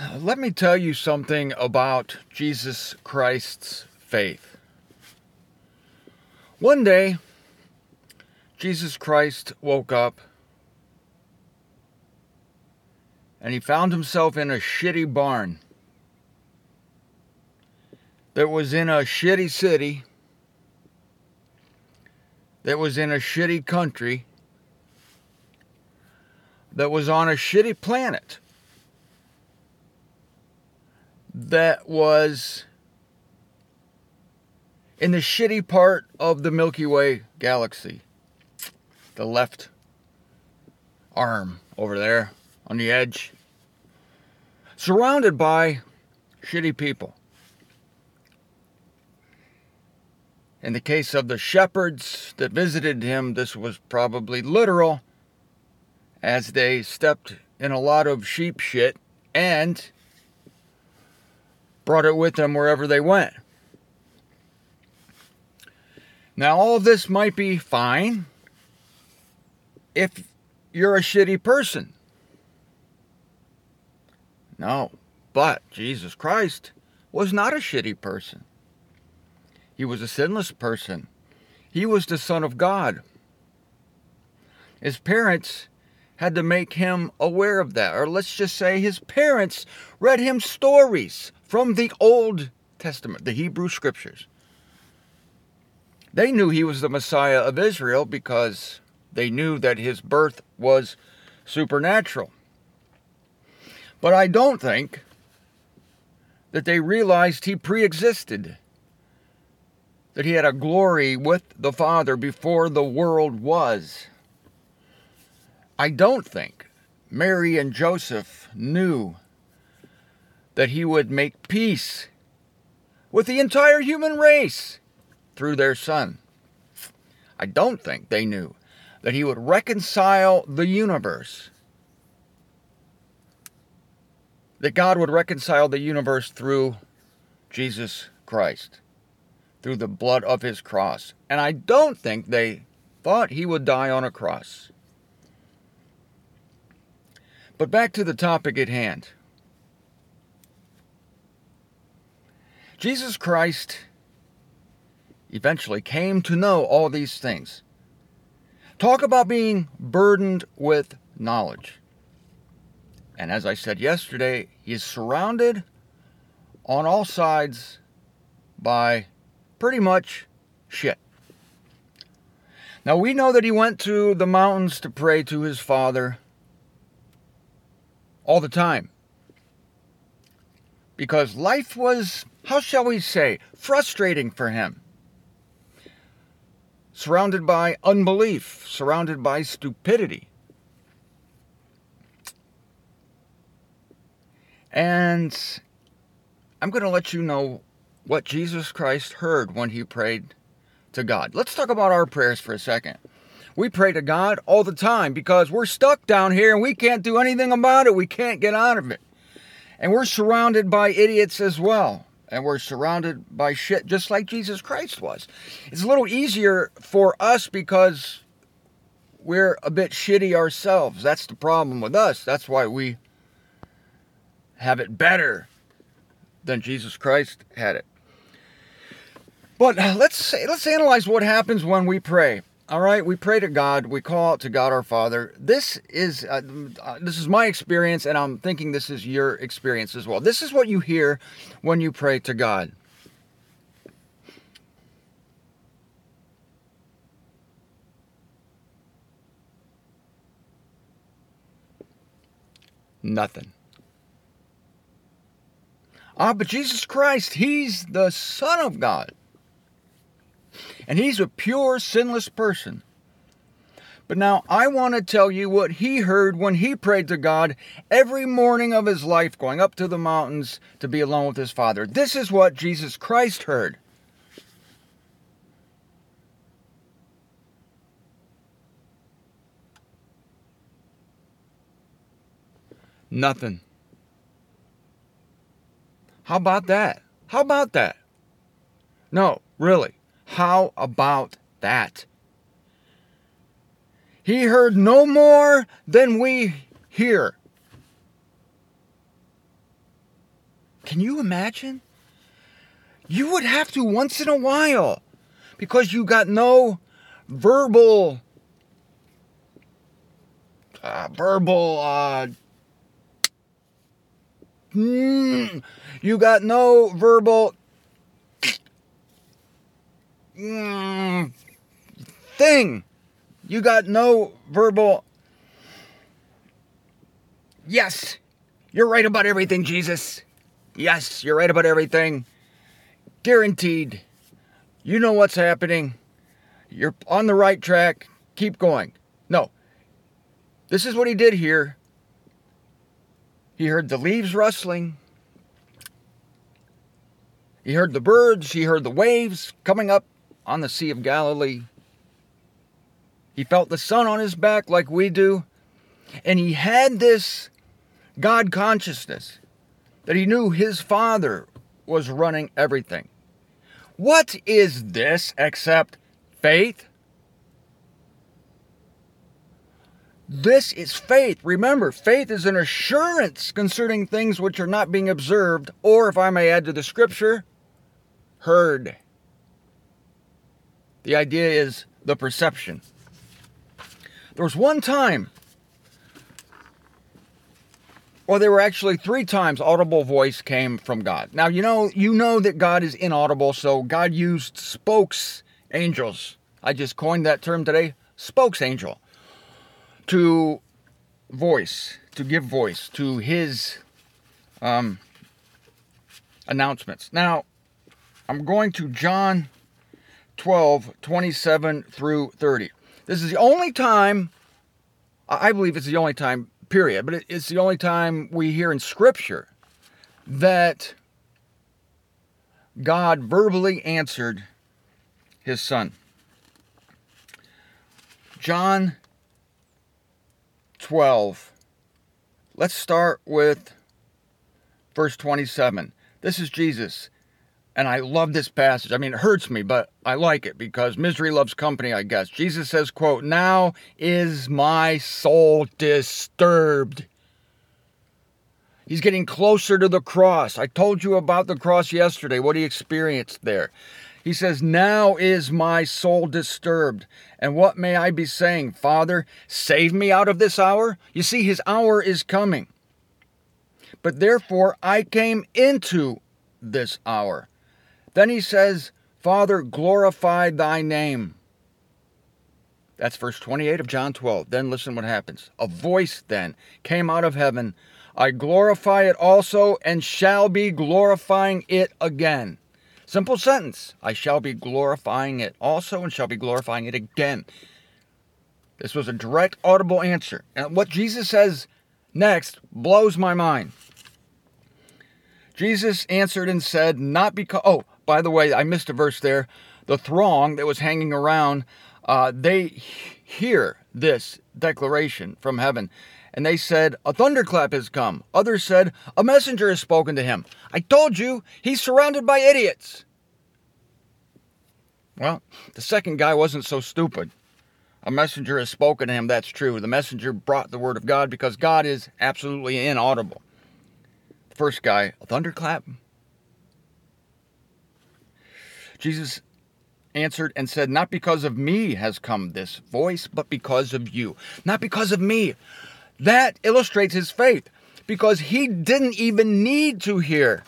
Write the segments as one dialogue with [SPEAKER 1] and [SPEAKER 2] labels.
[SPEAKER 1] Let me tell you something about Jesus Christ's faith. One day, Jesus Christ woke up and he found himself in a shitty barn that was in a shitty city, that was in a shitty country, that was on a shitty planet, that was in the shitty part of the Milky Way galaxy. The left arm over there on the edge. Surrounded by shitty people. In the case of the shepherds that visited him, this was probably literal, as they stepped in a lot of sheep shit and brought it with them wherever they went. Now, all of this might be fine if you're a shitty person. No, but Jesus Christ was not a shitty person. He was a sinless person. He was the Son of God. His parents had to make him aware of that. Or let's just say his parents read him stories from the Old Testament, the Hebrew Scriptures. They knew he was the Messiah of Israel because they knew that his birth was supernatural. But I don't think that they realized he pre-existed, that he had a glory with the Father before the world was. I don't think Mary and Joseph knew that he would make peace with the entire human race through their Son. I don't think they knew that he would reconcile the universe, that God would reconcile the universe through Jesus Christ, through the blood of his cross. And I don't think they thought he would die on a cross. But back to the topic at hand. Jesus Christ eventually came to know all these things. Talk about being burdened with knowledge. And as I said yesterday, he is surrounded on all sides by pretty much shit. Now we know that he went to the mountains to pray to his Father all the time. Because life was, how shall we say, frustrating for him. Surrounded by unbelief, surrounded by stupidity. And I'm going to let you know what Jesus Christ heard when he prayed to God. Let's talk about our prayers for a second. We pray to God all the time because we're stuck down here and we can't do anything about it. We can't get out of it. And we're surrounded by idiots as well. And we're surrounded by shit just like Jesus Christ was. It's a little easier for us because we're a bit shitty ourselves. That's the problem with us. That's why we have it better than Jesus Christ had it. But let's analyze what happens when we pray. All right, we pray to God. We call out to God our Father. This is my experience, and I'm thinking this is your experience as well. This is what you hear when you pray to God. Nothing. But Jesus Christ, he's the Son of God. And he's a pure, sinless person. But now I want to tell you what he heard when he prayed to God every morning of his life, going up to the mountains to be alone with his Father. This is what Jesus Christ heard. Nothing. How about that? How about that? No, really. How about that? He heard no more than we hear. Can you imagine? You would have to once in a while, because you got no verbal you got no verbal thing. You got no verbal, yes, you're right about everything, Jesus. Yes, you're right about everything. Guaranteed. You know what's happening. You're on the right track. Keep going. No. This is what he did here. He heard the leaves rustling. He heard the birds. He heard the waves coming up on the Sea of Galilee. He felt the sun on his back like we do. And he had this God consciousness that he knew his Father was running everything. What is this except faith? This is faith. Remember, faith is an assurance concerning things which are not being observed, or, if I may add to the scripture, heard. The idea is the perception. There was one time, well, there were actually 3 times audible voice came from God. Now, you know that God is inaudible, so God used spokes angels. I just coined that term today, spokes angel, to give voice to his announcements. Now, I'm going to John 12:27 through 30. This is the only time, I believe it's the only time, period, but it's the only time we hear in Scripture that God verbally answered his Son. John 12. Let's start with verse 27. This is Jesus. And I love this passage. I mean, it hurts me, but I like it because misery loves company, I guess. Jesus says, quote, "Now is my soul disturbed." He's getting closer to the cross. I told you about the cross yesterday, what he experienced there. He says, "Now is my soul disturbed. And what may I be saying? Father, save me out of this hour?" You see, his hour is coming. "But therefore I came into this hour." Then he says, "Father, glorify thy name." That's verse 28 of John 12. Then listen what happens. "A voice then came out of heaven. I glorify it also, and shall be glorifying it again." Simple sentence. I shall be glorifying it also, and shall be glorifying it again. This was a direct, audible answer. And what Jesus says next blows my mind. Jesus answered and said, "Not because..." Oh, by the way, I missed a verse there. The throng that was hanging around, they hear this declaration from heaven. And they said, "A thunderclap has come." Others said, "A messenger has spoken to him." I told you, he's surrounded by idiots. Well, the second guy wasn't so stupid. A messenger has spoken to him, that's true. The messenger brought the word of God because God is absolutely inaudible. The first guy, a thunderclap? Jesus answered and said, "Not because of me has come this voice, but because of you." Not because of me. That illustrates his faith, because he didn't even need to hear.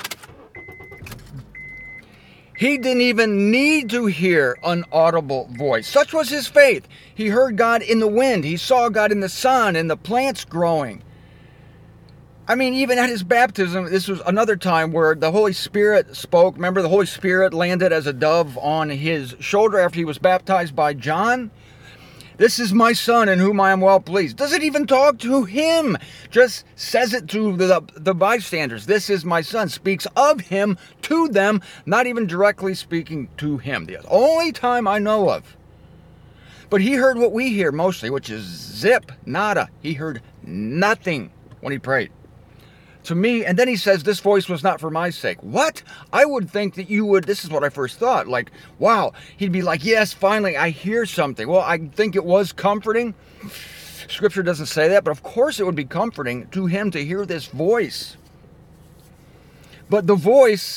[SPEAKER 1] He didn't even need to hear an audible voice. Such was his faith. He heard God in the wind. He saw God in the sun and the plants growing. I mean, even at his baptism, this was another time where the Holy Spirit spoke. Remember, the Holy Spirit landed as a dove on his shoulder after he was baptized by John. "This is my son in whom I am well pleased." Doesn't even talk to him. Just says it to the bystanders. "This is my son." Speaks of him to them, not even directly speaking to him. The only time I know of. But he heard what we hear mostly, which is zip, nada. He heard nothing when he prayed. To me, and then he says, "This voice was not for my sake." What? I would think that you would, this is what I first thought, like, wow, he'd be like, "Yes, finally, I hear something." Well, I think it was comforting. Scripture doesn't say that, but of course it would be comforting to him to hear this voice. But the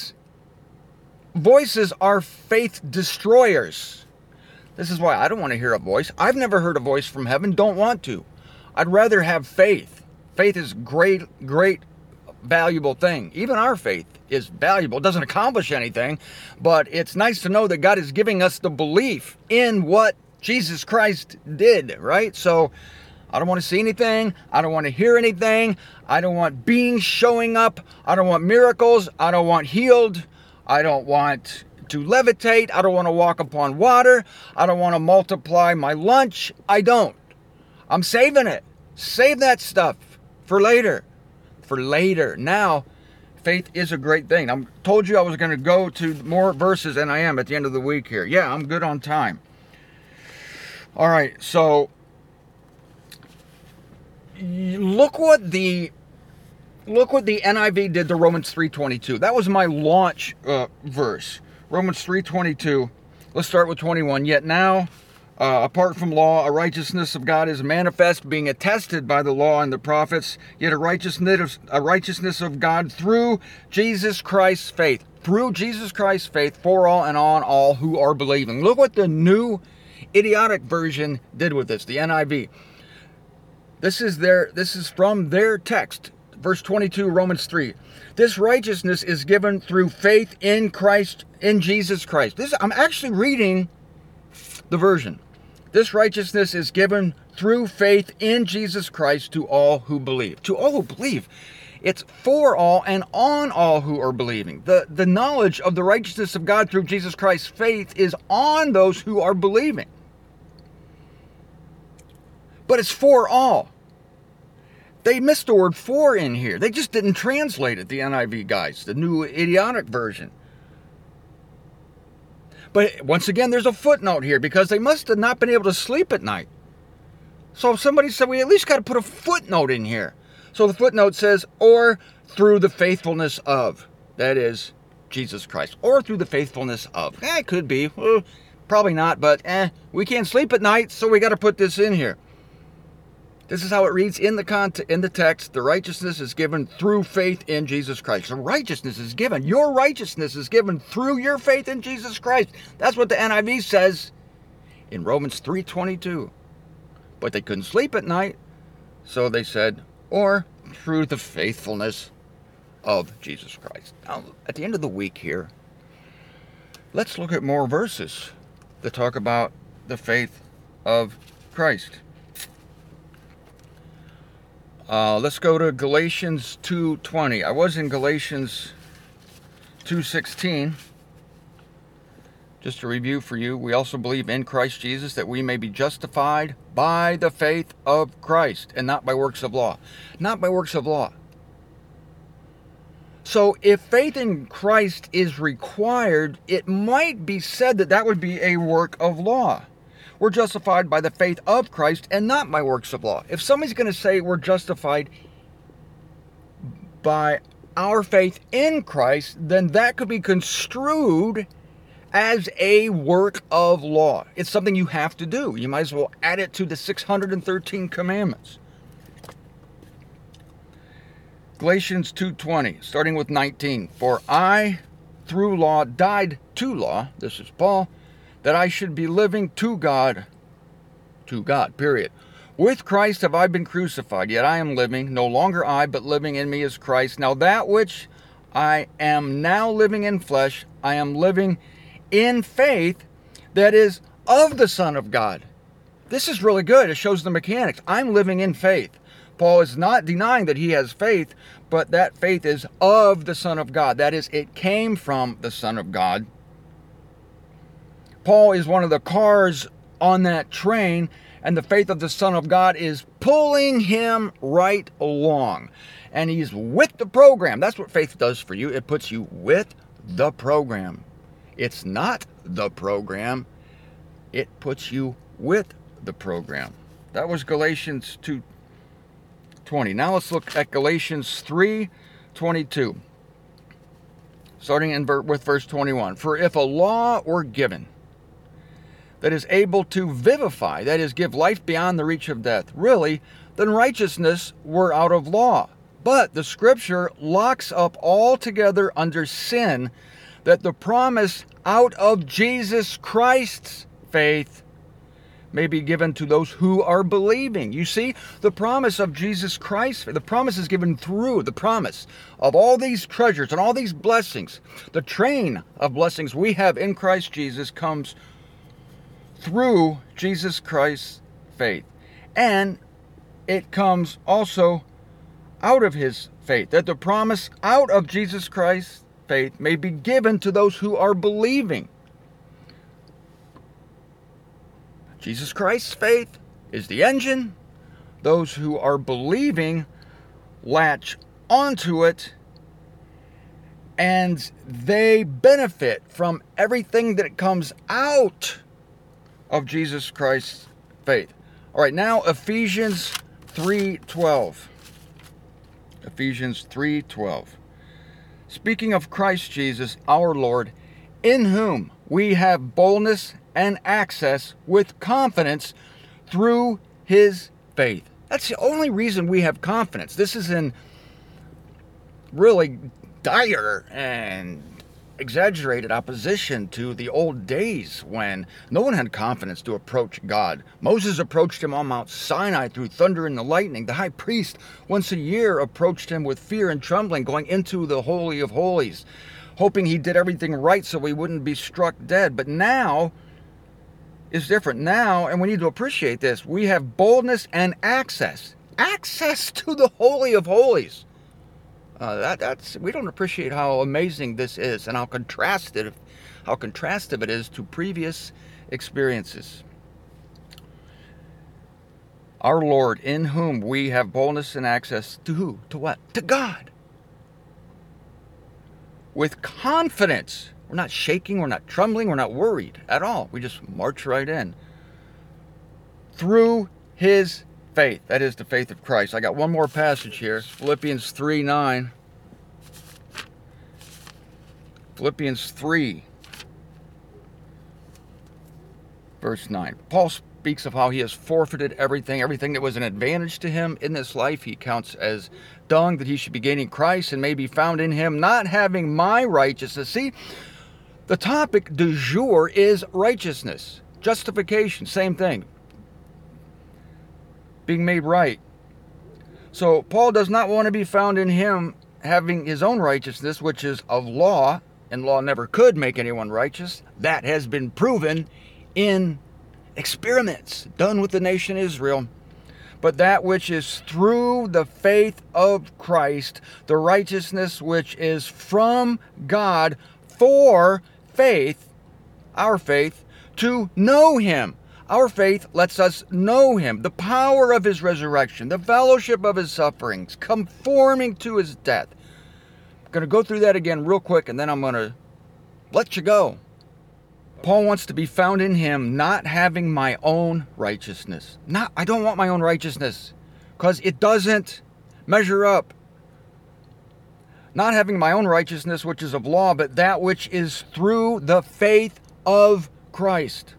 [SPEAKER 1] voices are faith destroyers. This is why I don't want to hear a voice. I've never heard a voice from heaven, don't want to. I'd rather have faith. Faith is great, valuable thing. Even our faith is valuable. It doesn't accomplish anything, but it's nice to know that God is giving us the belief in what Jesus Christ did, right? So I don't want to see anything. I don't want to hear anything. I don't want beings showing up. I don't want miracles. I don't want healed. I don't want to levitate. I don't want to walk upon water. I don't want to multiply my lunch. I don't. I'm saving it. Save that stuff for later. For later. Now, faith is a great thing. I told you I was going to go to more verses, and I am at the end of the week here. Yeah, I'm good on time. All right, so look what the NIV did to Romans 3:22. That was my launch verse. Romans 3:22. Let's start with 21. Yet now, apart from law, a righteousness of God is manifest, being attested by the law and the prophets. Yet a righteousness of God through Jesus Christ's faith. Through Jesus Christ's faith for all and on all who are believing. Look what the New Idiotic Version did with this, the NIV. This is from their text, verse 22, Romans 3. This righteousness is given through faith in Christ, in Jesus Christ. I'm actually reading the version. This righteousness is given through faith in Jesus Christ to all who believe. To all who believe. It's for all and on all who are believing. The knowledge of the righteousness of God through Jesus Christ's faith is on those who are believing. But it's for all. They missed the word for in here. They just didn't translate it, the NIV guys, the New Idiotic Version. But once again, there's a footnote here because they must have not been able to sleep at night. So somebody said, we at least got to put a footnote in here. So the footnote says, or through the faithfulness of, that is, Jesus Christ. Or through the faithfulness of. It could be. Probably not, but we can't sleep at night, so we got to put this in here. This is how it reads in the text. The righteousness is given through faith in Jesus Christ. The righteousness is given. Your righteousness is given through your faith in Jesus Christ. That's what the NIV says in Romans 3:22. But they couldn't sleep at night, so they said, or through the faithfulness of Jesus Christ. Now, at the end of the week here, let's look at more verses that talk about the faith of Christ. Let's go to Galatians 2:20. I was in Galatians 2:16. Just to review for you, we also believe in Christ Jesus that we may be justified by the faith of Christ and not by works of law. Not by works of law. So if faith in Christ is required, it might be said that that would be a work of law. We're justified by the faith of Christ and not by works of law. If somebody's going to say we're justified by our faith in Christ, then that could be construed as a work of law. It's something you have to do. You might as well add it to the 613 commandments. Galatians 2:20, starting with 19. For I, through law, died to law, this is Paul, that I should be living to God, period. With Christ have I been crucified, yet I am living, no longer I, but living in me is Christ. Now that which I am now living in flesh, I am living in faith, that is, of the Son of God. This is really good. It shows the mechanics. I'm living in faith. Paul is not denying that he has faith, but that faith is of the Son of God. That is, it came from the Son of God. Paul is one of the cars on that train, and the faith of the Son of God is pulling him right along. And he's with the program. That's what faith does for you. It puts you with the program. It's not the program. It puts you with the program. That was Galatians 2:20. Now let's look at Galatians 3:22. Starting with verse 21. For if a law were given that is able to vivify, that is, give life beyond the reach of death, really, then righteousness were out of law. But the scripture locks up altogether under sin that the promise out of Jesus Christ's faith may be given to those who are believing. You see, the promise of Jesus Christ, the promise is given through the promise of all these treasures and all these blessings. The train of blessings we have in Christ Jesus comes through Jesus Christ's faith. And it comes also out of his faith, that the promise out of Jesus Christ's faith may be given to those who are believing. Jesus Christ's faith is the engine. Those who are believing latch onto it, and they benefit from everything that comes out of Jesus Christ's faith. All right, now Ephesians 3:12. Ephesians 3:12. Speaking of Christ Jesus, our Lord, in whom we have boldness and access with confidence through his faith. That's the only reason we have confidence. This is in really dire and exaggerated opposition to the old days when no one had confidence to approach God. Moses approached him on Mount Sinai through thunder and the lightning. The high priest once a year approached him with fear and trembling, going into the Holy of Holies, hoping he did everything right so he wouldn't be struck dead. But now is different. Now, and we need to appreciate this, we have boldness and access to the Holy of Holies. We don't appreciate how amazing this is and how contrastive it is to previous experiences. Our Lord, in whom we have boldness and access to who? To what? To God. With confidence. We're not shaking, we're not trembling, we're not worried at all. We just march right in. Through his faith. That is the faith of Christ. I got one more passage here. Philippians 3:9. Philippians 3, verse 9. Paul speaks of how he has forfeited everything that was an advantage to him in this life. He counts as dung that he should be gaining Christ and may be found in him, not having my righteousness. See, the topic du jour is righteousness, justification, same thing. Being made right. So Paul does not want to be found in him having his own righteousness, which is of law, and law never could make anyone righteous. That has been proven in experiments done with the nation Israel. But that which is through the faith of Christ, the righteousness which is from God for faith, our faith, to know him. Our faith lets us know him, the power of his resurrection, the fellowship of his sufferings, conforming to his death. I'm going to go through that again real quick, and then I'm going to let you go. Paul wants to be found in him, not having my own righteousness. I don't want my own righteousness, because it doesn't measure up. Not having my own righteousness, which is of law, but that which is through the faith of Christ.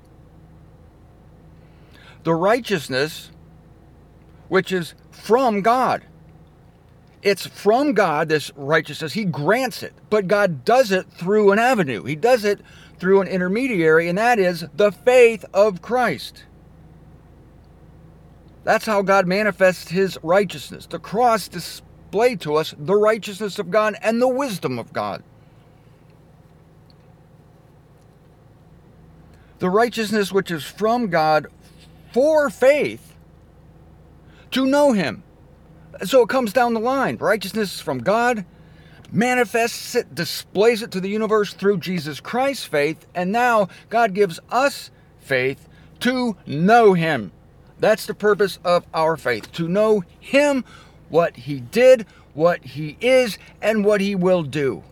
[SPEAKER 1] The righteousness which is from God. It's from God, this righteousness. He grants it, but God does it through an avenue. He does it through an intermediary, and that is the faith of Christ. That's how God manifests his righteousness. The cross displayed to us the righteousness of God and the wisdom of God. The righteousness which is from God for faith to know him. So it comes down the line. Righteousness from God, manifests it, displays it to the universe through Jesus Christ's faith, and now God gives us faith to know him. That's the purpose of our faith, to know him, what he did, what he is, and what he will do.